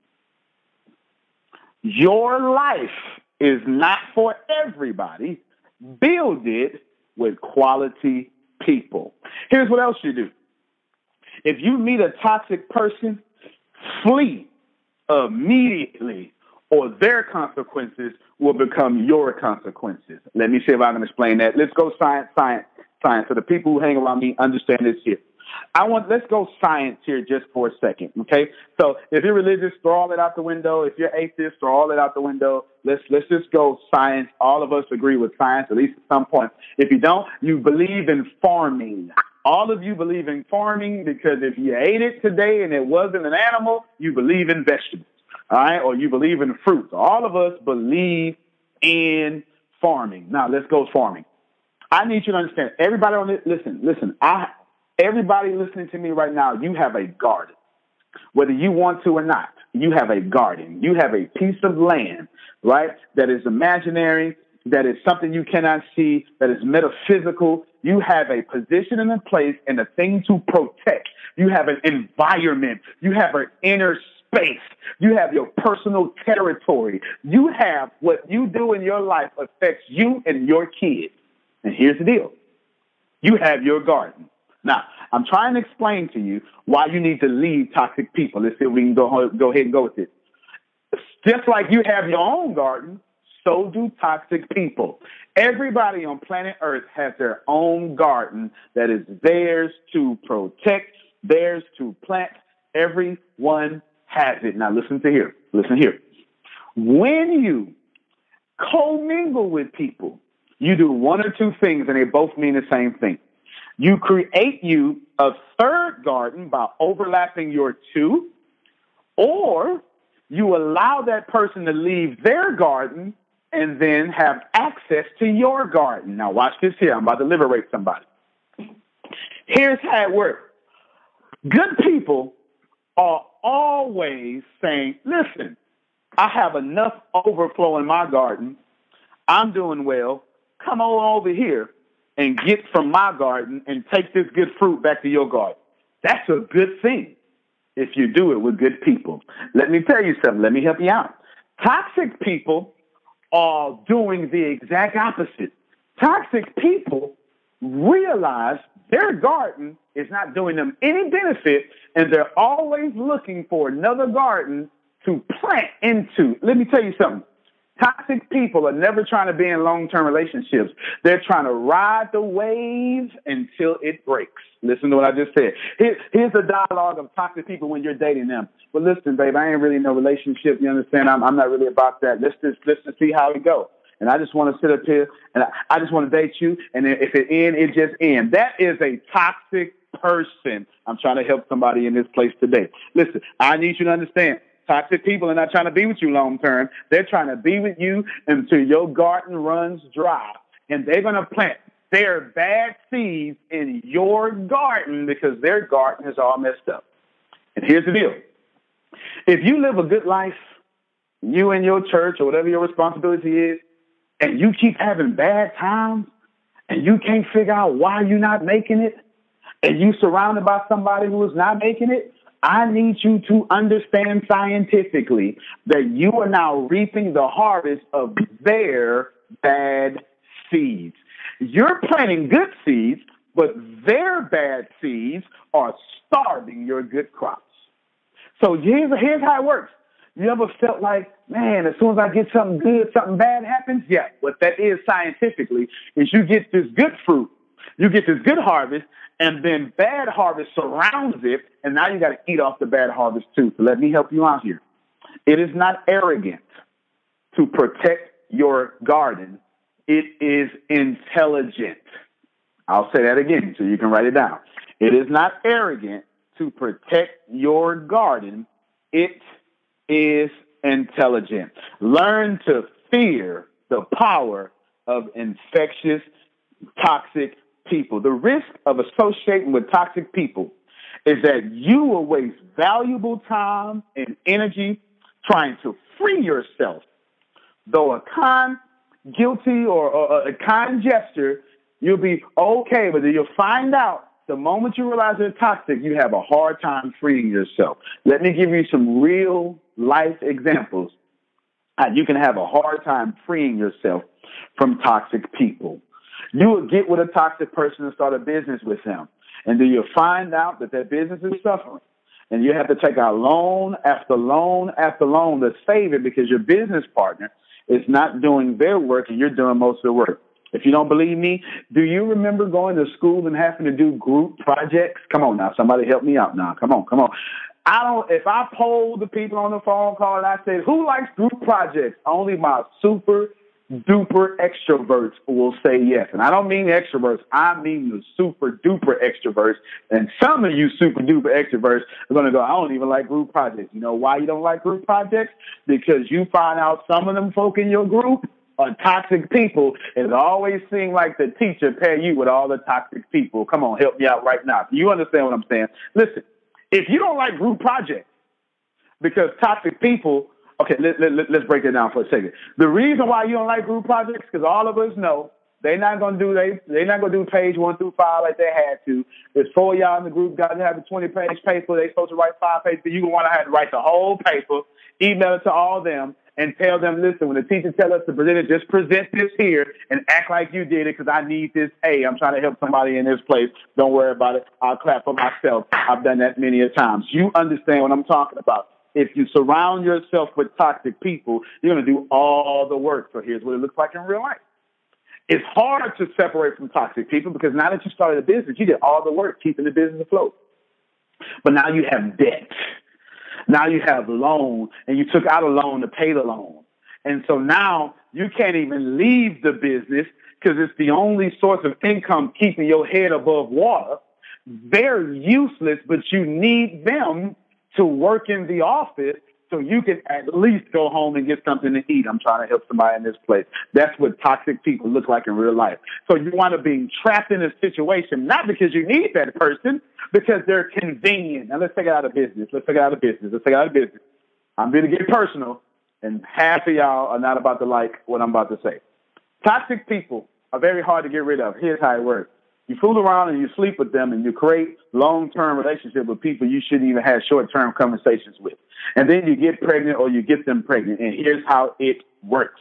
Your life is not for everybody. Build it with quality people. Here's what else you do. If you meet a toxic person, flee immediately, or their consequences will become your consequences. Let me see if I can explain that. Let's go science, science, science. So the people who hang around me understand this here. I want, let's go science here just for a second, okay? So if you're religious, throw all it out the window. If you're atheist, throw all it out the window. Let's let's just go science. All of us agree with science, at least at some point. If you don't, you believe in farming. All of you believe in farming because if you ate it today and it wasn't an animal, you believe in vegetables, all right? Or you believe in fruits. All of us believe in farming. Now, let's go farming. I need you to understand, everybody on this, listen, listen, I, everybody listening to me right now, you have a garden. Whether you want to or not, you have a garden. You have a piece of land, right, that is imaginary, that is something you cannot see, that is metaphysical. You have a position and a place and a thing to protect. You have an environment. You have an inner space. You have your personal territory. You have what you do in your life affects you and your kids. And here's the deal. You have your garden. Now, I'm trying to explain to you why you need to leave toxic people. Let's see if we can go, go ahead and go with it. Just like you have your own garden, so do toxic people. Everybody on planet Earth has their own garden that is theirs to protect, theirs to plant. Everyone has it. Now listen to here. Listen here. When you commingle with people, you do one or two things and they both mean the same thing. You create you a third garden by overlapping your two, or you allow that person to leave their garden and then have access to your garden. Now watch this here. I'm about to liberate somebody. Here's how it works. Good people are always saying, listen, I have enough overflow in my garden. I'm doing well. Come on over here and get from my garden and take this good fruit back to your garden. That's a good thing if you do it with good people. Let me tell you something. Let me help you out. Toxic people are doing the exact opposite. Toxic people realize their garden is not doing them any benefit, and they're always looking for another garden to plant into. Let me tell you something. Toxic people are never trying to be in long-term relationships. They're trying to ride the wave until it breaks. Listen to what I just said. Here, here's the dialogue of toxic people when you're dating them. Well, listen, babe, I ain't really in no relationship. You understand? I'm, I'm not really about that. Let's just, let's just see how it goes. and I just want to sit up here and I, I just want to date you. And then if it end, it just end. That is a toxic person. I'm trying to help somebody in this place today. Listen, I need you to understand. Toxic people are not trying to be with you long term. They're trying to be with you until your garden runs dry. And they're going to plant their bad seeds in your garden because their garden is all messed up. And here's the deal. If you live a good life, you and your church or whatever your responsibility is, and you keep having bad times and you can't figure out why you're not making it, and you surrounded by somebody who is not making it, I need you to understand scientifically that you are now reaping the harvest of their bad seeds. You're planting good seeds, but their bad seeds are starving your good crops. So here's, here's how it works. You ever felt like, man, as soon as I get something good, something bad happens? Yeah, what that is scientifically is you get this good fruit, you get this good harvest, and then bad harvest surrounds it, and now you got to eat off the bad harvest too. So let me help you out here. It is not arrogant to protect your garden. It is intelligent. I'll say that again so you can write it down. It is not arrogant to protect your garden. It is intelligent. Learn to fear the power of infectious, toxic people. The risk of associating with toxic people is that you will waste valuable time and energy trying to free yourself. Though a kind, guilty, or, or a kind gesture, you'll be okay, but you'll find out the moment you realize they're toxic, you have a hard time freeing yourself. Let me give you some real life examples. You can have a hard time freeing yourself from toxic people. You will get with a toxic person and start a business with them. And then you'll find out that their business is suffering. And you have to take out loan after loan after loan to save it because your business partner is not doing their work and you're doing most of the work. If you don't believe me, do you remember going to school and having to do group projects? Come on now, somebody help me out now. Come on, come on. I don't, if I polled the people on the phone call and I said, who likes group projects? Only my super duper extroverts will say yes. And I don't mean extroverts. I mean the super duper extroverts. And some of you super duper extroverts are going to go, I don't even like group projects. You know why you don't like group projects? Because you find out some of them folk in your group are toxic people. It always seems like the teacher pair you with all the toxic people. Come on, help me out right now. You understand what I'm saying? Listen, if you don't like group projects because toxic people, okay, let, let, let's break it down for a second. The reason why you don't like group projects, because all of us know they're not going to do they they're not going to do page one through five like they had to. There's four of y'all in the group, guys have a twenty-page paper. They're supposed to write five pages, but you're going to want to have to write the whole paper, email it to all of them, and tell them, listen, when the teacher tells us to present it, just present this here and act like you did it because I need this A. I'm trying to help somebody in this place. Don't worry about it. I'll clap for myself. I've done that many a times. You understand what I'm talking about. If you surround yourself with toxic people, you're going to do all the work. So here's what it looks like in real life. It's hard to separate from toxic people because now that you started a business, you did all the work keeping the business afloat. But now you have debt. Now you have loan, and you took out a loan to pay the loan. And so now you can't even leave the business because it's the only source of income keeping your head above water. They're useless, but you need them to work in the office so you can at least go home and get something to eat. I'm trying to help somebody in this place. That's what toxic people look like in real life. So you wind up being trapped in a situation, not because you need that person, because they're convenient. Now let's take it out of business. Let's take it out of business. Let's take it out of business. I'm going to get personal, and half of y'all are not about to like what I'm about to say. Toxic people are very hard to get rid of. Here's how it works. You fool around and you sleep with them and you create long-term relationships with people you shouldn't even have short-term conversations with. And then you get pregnant or you get them pregnant. And here's how it works.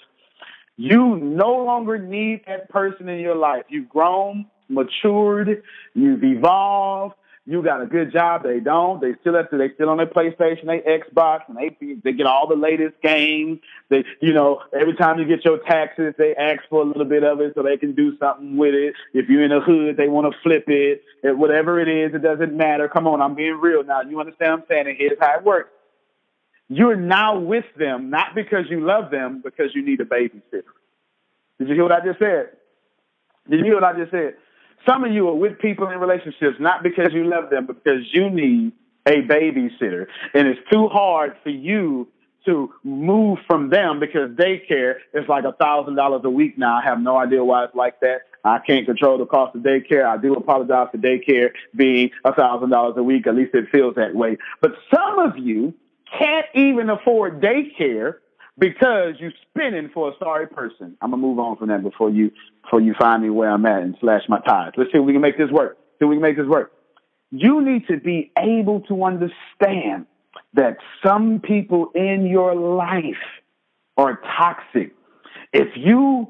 You no longer need that person in your life. You've grown, matured, you've evolved. You got a good job. They don't. They still have to. They still on their PlayStation, they Xbox, and they they get all the latest games. They, you know, every time you get your taxes, they ask for a little bit of it so they can do something with it. If you're in the hood, they want to flip it. If whatever it is, it doesn't matter. Come on, I'm being real now. You understand what I'm saying? And here's how it works. You're now with them, not because you love them, because you need a babysitter. Did you hear what I just said? Did you hear what I just said? Some of you are with people in relationships not because you love them, but because you need a babysitter. And it's too hard for you to move from them because daycare is like a thousand dollars a week now. I have no idea why it's like that. I can't control the cost of daycare. I do apologize for daycare being a thousand dollars a week. At least it feels that way. But some of you can't even afford daycare because you're spinning for a sorry person. I'm gonna move on from that before you before you find me where I'm at and slash my tires. Let's see if we can make this work. See if we can make this work. You need to be able to understand that some people in your life are toxic. If you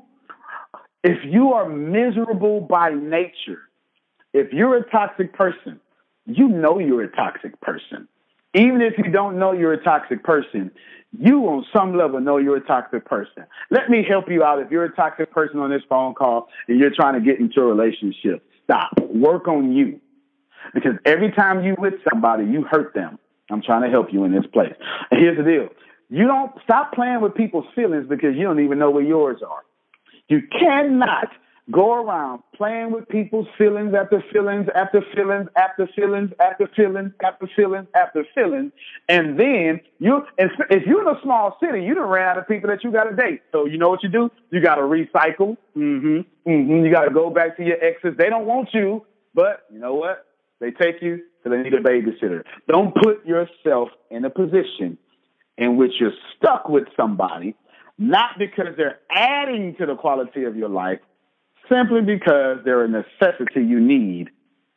if you are miserable by nature, if you're a toxic person, you know you're a toxic person. Even if you don't know you're a toxic person, you on some level know you're a toxic person. Let me help you out. If you're a toxic person on this phone call and you're trying to get into a relationship, stop. Work on you. Because every time you with somebody, you hurt them. I'm trying to help you in this place. And here's the deal. You don't stop playing with people's feelings because you don't even know where yours are. You cannot go around playing with people's feelings after feelings after feelings after feelings after feelings after feelings after feelings. And then you, if you're in a small city, you done ran out of people that you got to date. So you know what you do? You got to recycle. Mm-hmm. Mm-hmm. You got to go back to your exes. They don't want you, but you know what? They take you because they need a babysitter. Don't put yourself in a position in which you're stuck with somebody, not because they're adding to the quality of your life, simply because they're a necessity you need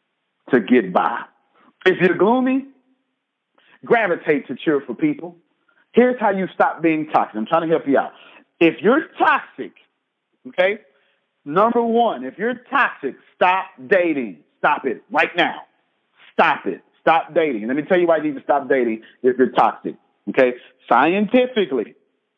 to get by. If you're gloomy, gravitate to cheerful people. Here's how you stop being toxic. I'm trying to help you out. If you're toxic, okay, number one, if you're toxic, stop dating. Stop it right now. Stop it. Stop dating. And let me tell you why you need to stop dating if you're toxic, okay? Scientifically,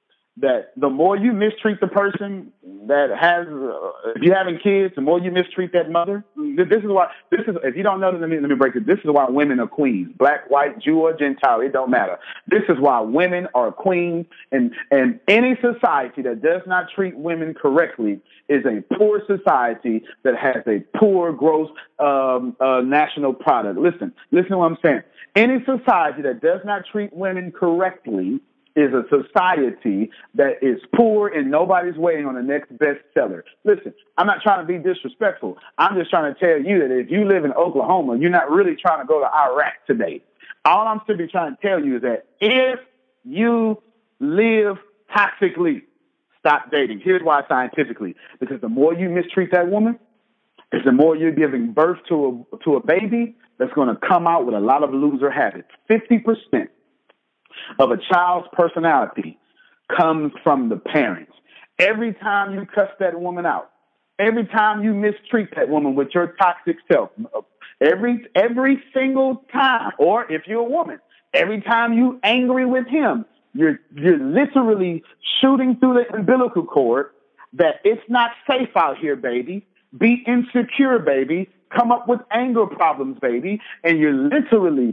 that the more you mistreat the person that has, uh, if you're having kids, the more you mistreat that mother. This is why, this is, if you don't know, let me, let me break it. This is why women are queens. Black, white, Jew, or Gentile, it don't matter. This is why women are queens. And, and any society that does not treat women correctly is a poor society that has a poor gross um, uh, national product. Listen, listen to what I'm saying. Any society that does not treat women correctly is a society that is poor and nobody's waiting on the next bestseller. Listen, I'm not trying to be disrespectful. I'm just trying to tell you that if you live in Oklahoma, you're not really trying to go to Iraq today. All I'm simply trying to tell you is that if you live toxically, stop dating. Here's why scientifically. Because the more you mistreat that woman, is the more you're giving birth to a, to a baby that's going to come out with a lot of loser habits. fifty percent of a child's personality comes from the parents. Every time you cuss that woman out, every time you mistreat that woman with your toxic self, every every single time, or if you're a woman, every time you angry with him, you're you're literally shooting through the umbilical cord that it's not safe out here, baby. Be insecure, baby. Come up with anger problems, baby. And you're literally,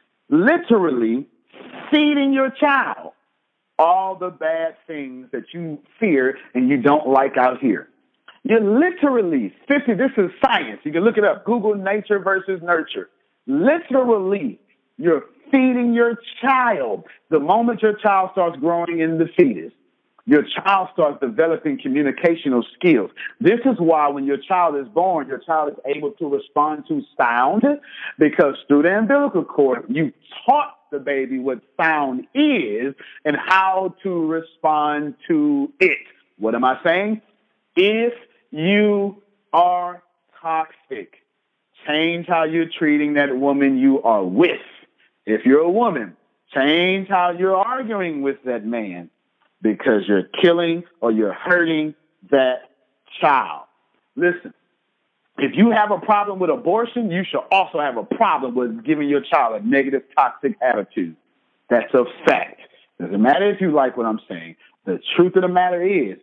literally feeding your child all the bad things that you fear and you don't like out here. You're literally fifty. This is science. You can look it up. Google nature versus nurture. Literally, you're feeding your child. The moment your child starts growing in the fetus, your child starts developing communicational skills. This is why when your child is born, your child is able to respond to sound, because through the umbilical cord, you taught the baby what sound is and how to respond to it. What am I saying? If you are toxic, change how you're treating that woman you are with. If you're a woman, change how you're arguing with that man, because you're killing or you're hurting that child. Listen, if you have a problem with abortion, you should also have a problem with giving your child a negative, toxic attitude. That's a fact. Doesn't matter if you like what I'm saying. The truth of the matter is,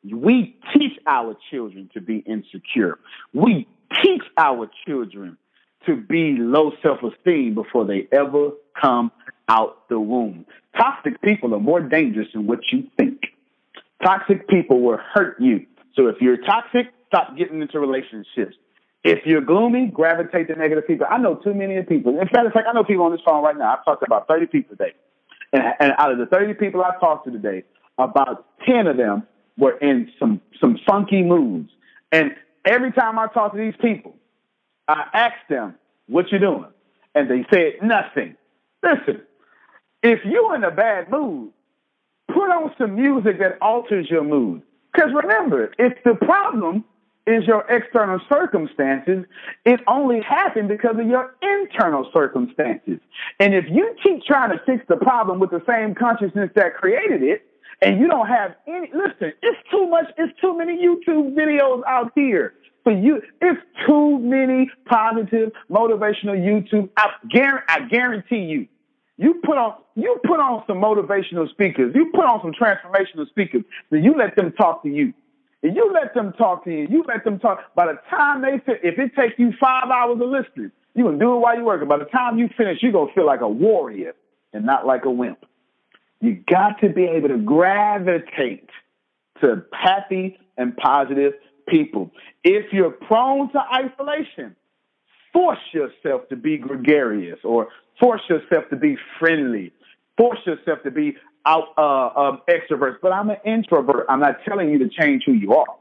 we teach our children to be insecure. We teach our children to be low self-esteem before they ever come out the womb. Toxic people are more dangerous than what you think. Toxic people will hurt you So if you're toxic, stop getting into relationships. If you're gloomy, gravitate to negative people. I know too many people. In fact, it's like I know people on this phone right now. I've talked to about thirty people today. And, and out of the thirty people I talked to today, about ten of them were in some, some funky moods. And every time I talk to these people, I ask them, what you doing? And they said nothing. Listen, if you're in a bad mood, put on some music that alters your mood. Because remember, if the problem is your external circumstances, it only happened because of your internal circumstances. And if you keep trying to fix the problem with the same consciousness that created it, and you don't have any, listen, it's too much, it's too many YouTube videos out here for you. It's too many positive, motivational YouTube. I guarantee, I guarantee you, you put on, you put on some motivational speakers, you put on some transformational speakers, then you let them talk to you. And you let them talk to you. You let them talk. By the time they fit, if it takes you five hours of listening, you can do it while you're working. By the time you finish, you're going to feel like a warrior and not like a wimp. You got to be able to gravitate to happy and positive people. If you're prone to isolation, force yourself to be gregarious or force yourself to be friendly. Force yourself to be out uh, um, extroverts. But I'm an introvert. I'm not telling you to change who you are.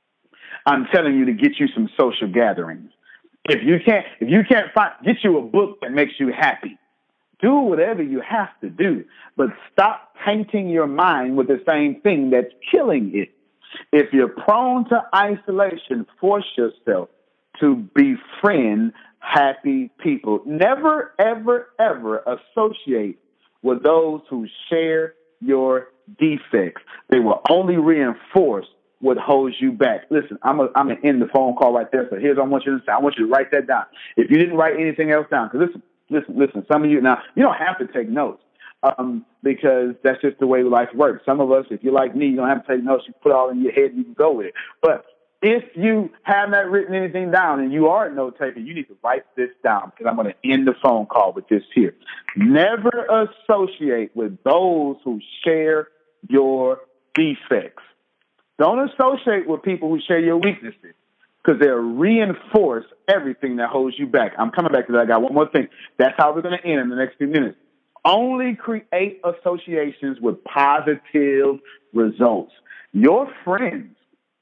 I'm telling you to get you some social gatherings. If you can't, if you can't find, get you a book that makes you happy. Do whatever you have to do, but stop tainting your mind with the same thing that's killing it. If you're prone to isolation, force yourself to befriend happy people. Never, ever, ever associate with those who share your defects. They will only reinforce what holds you back. Listen, I'm going I'm to end the phone call right there. So here's what I want you to say. I want you to write that down. If you didn't write anything else down, because listen, listen, listen, some of you, now, you don't have to take notes um, because that's just the way life works. Some of us, if you're like me, you don't have to take notes. You put it all in your head and you can go with it. But if you have not written anything down and you are a note taker, you need to write this down because I'm going to end the phone call with this here. Never associate with those who share your defects. Don't associate with people who share your weaknesses because they'll reinforce everything that holds you back. I'm coming back to that. I got one more thing. That's how we're going to end in the next few minutes. Only create associations with positive results. Your friends,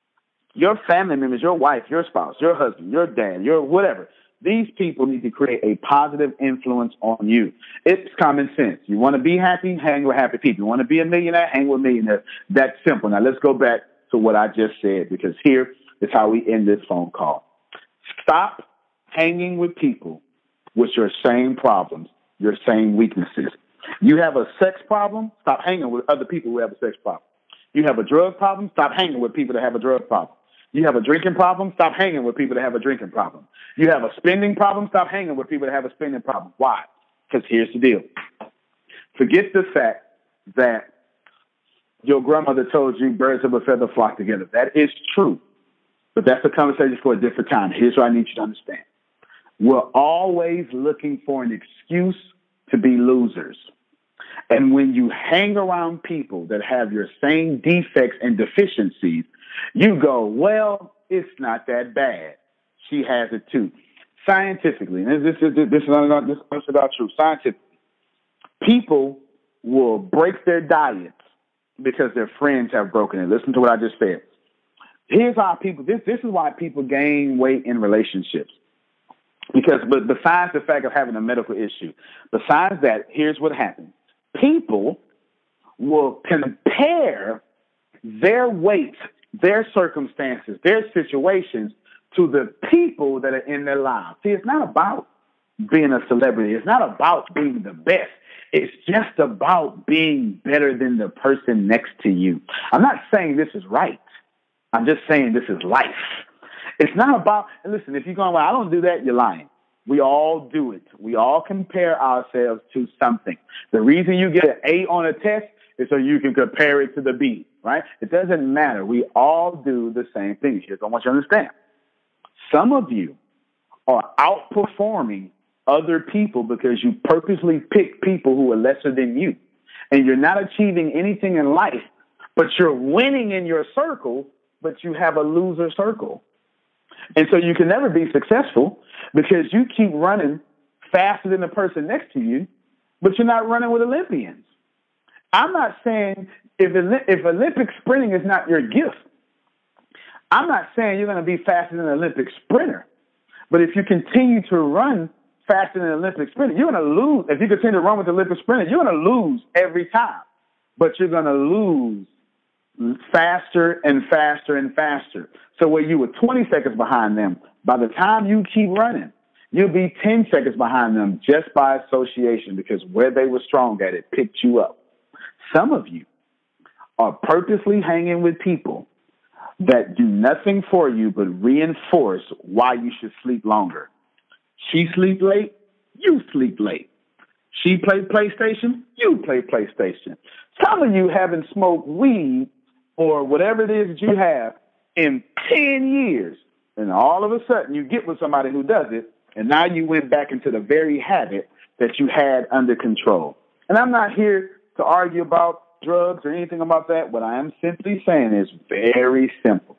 your family members, your wife, your spouse, your husband, your dad, your whatever. These people need to create a positive influence on you. It's common sense. You want to be happy, hang with happy people. You want to be a millionaire, hang with millionaires. That's simple. Now let's go back to what I just said because here is how we end this phone call. Stop hanging with people with your same problems, your same weaknesses. You have a sex problem, stop hanging with other people who have a sex problem. You have a drug problem, stop hanging with people that have a drug problem. You have a drinking problem, stop hanging with people that have a drinking problem. You have a spending problem, stop hanging with people that have a spending problem. Why? Because here's the deal. Forget the fact that your grandmother told you birds of a feather flock together. That is true. But that's a conversation for a different time. Here's what I need you to understand. We're always looking for an excuse to be losers. And when you hang around people that have your same defects and deficiencies, you go, well, it's not that bad. She has it too. Scientifically, and this is this is not this is about truth. Scientifically, people will break their diets because their friends have broken it. Listen to what I just said. Here's how people. This this is why people gain weight in relationships. Because, but besides the fact of having a medical issue, besides that, here's what happens. People will compare their weight, their circumstances, their situations to the people that are in their lives. See, it's not about being a celebrity. It's not about being the best. It's just about being better than the person next to you. I'm not saying this is right. I'm just saying this is life. It's not about, and listen, if you're going, well, I don't do that, you're lying. We all do it. We all compare ourselves to something. The reason you get an A on a test is so you can compare it to the B, right? It doesn't matter. We all do the same thing. Here's what I want you to understand. Some of you are outperforming other people because you purposely pick people who are lesser than you. And you're not achieving anything in life, but you're winning in your circle but you have a loser circle. And so you can never be successful because you keep running faster than the person next to you, but you're not running with Olympians. I'm not saying if, if Olympic sprinting is not your gift, I'm not saying you're going to be faster than an Olympic sprinter. But if you continue to run faster than an Olympic sprinter, you're going to lose. If you continue to run with the Olympic sprinter, you're going to lose every time. But you're going to lose faster and faster and faster. So where you were twenty seconds behind them, by the time you keep running, you'll be ten seconds behind them just by association because where they were strong at, it picked you up. Some of you are purposely hanging with people that do nothing for you but reinforce why you should sleep longer. She sleep late, you sleep late. She play PlayStation, you play PlayStation. Some of you haven't smoked weed or whatever it is that you have in ten years. And all of a sudden you get with somebody who does it, and now you went back into the very habit that you had under control. And I'm not here to argue about drugs or anything about that. What I am simply saying is very simple.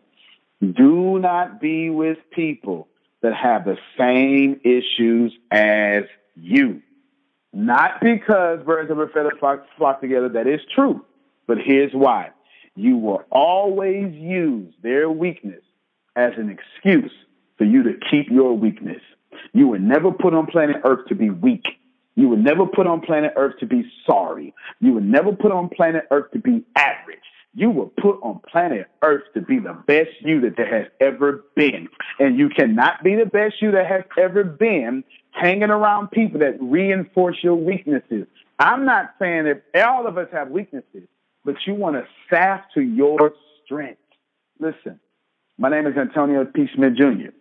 Do not be with people that have the same issues as you. Not because birds of a feather flock, flock together. That is true. But here's why. You will always use their weakness as an excuse for you to keep your weakness. You were never put on planet Earth to be weak. You were never put on planet Earth to be sorry. You were never put on planet Earth to be average. You were put on planet Earth to be the best you that there has ever been. And you cannot be the best you that has ever been hanging around people that reinforce your weaknesses. I'm not saying that all of us have weaknesses, but you want to staff to your strength. Listen, my name is Antonio T. Smith Junior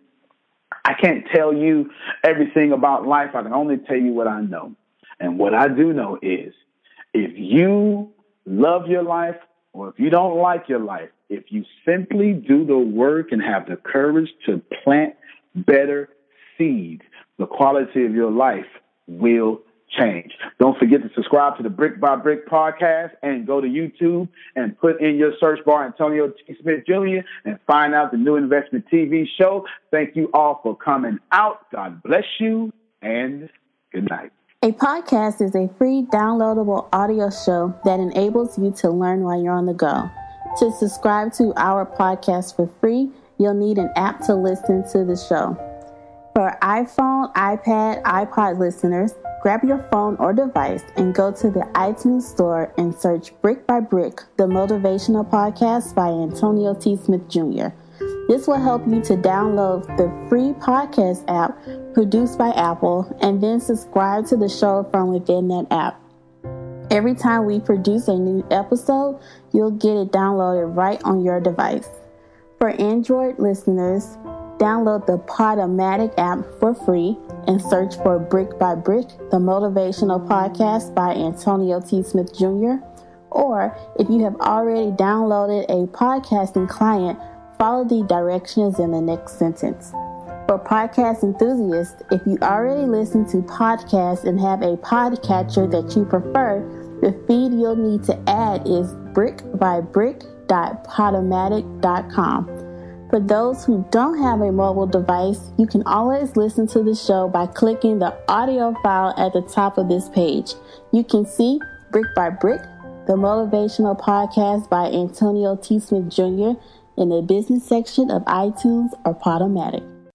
I can't tell you everything about life. I can only tell you what I know. And what I do know is if you love your life or if you don't like your life, if you simply do the work and have the courage to plant better seeds, the quality of your life will change. Don't forget to subscribe to the Brick by Brick podcast and go to YouTube and put in your search bar Antonio T. Smith Junior and find out the new investment T V show. Thank you all for coming out. God bless you and good night. A podcast is a free downloadable audio show that enables you to learn while you're on the go. To subscribe to our podcast for free, you'll need an app to listen to the show. For iPhone, iPad, iPod listeners, grab your phone or device and go to the iTunes store and search Brick by Brick, the motivational podcast by Antonio T. Smith Junior This will help you to download the free podcast app produced by Apple and then subscribe to the show from within that app. Every time we produce a new episode, you'll get it downloaded right on your device. For Android listeners, download the Podomatic app for free and search for Brick by Brick, the motivational podcast by Antonio T. Smith Junior Or if you have already downloaded a podcasting client, follow the directions in the next sentence. For podcast enthusiasts, if you already listen to podcasts and have a podcatcher that you prefer, the feed you'll need to add is brick by brick dot podomatic dot com. For those who don't have a mobile device, you can always listen to the show by clicking the audio file at the top of this page. You can see Brick by Brick, the motivational podcast by Antonio T. Smith Junior in the business section of iTunes or Podomatic.